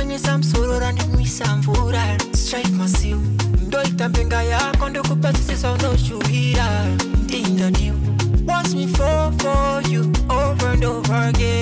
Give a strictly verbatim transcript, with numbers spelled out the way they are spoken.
Nisa msurura ndi mwisamvura. Strike massive. Ndo itampenga yako ndo kupatisa unoshuhira. Ndinda diu. Watch me fall for you over and over again.